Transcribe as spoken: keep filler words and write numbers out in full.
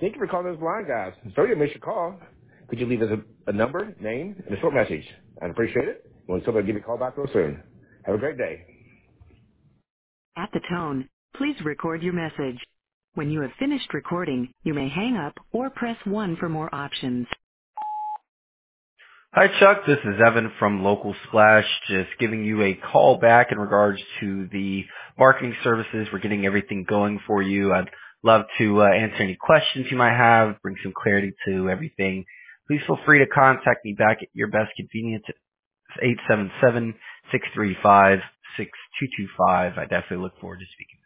Thank you for calling those blind guys. Sorry to miss your call. Could you leave us a, a number, name, and a short message? I'd appreciate it. We'll somebody give you a call back real soon. Have a great day. At the tone, please record your message. When you have finished recording, you may hang up or press one for more options. Hi, Chuck. This is Evan from Local Splash, just giving you a call back in regards to the marketing services. We're getting everything going for you. I'd love to uh, answer any questions you might have, bring some clarity to everything. Please feel free to contact me back at your best convenience. It's eight seven seven, six three five, six two two five. I definitely look forward to speaking.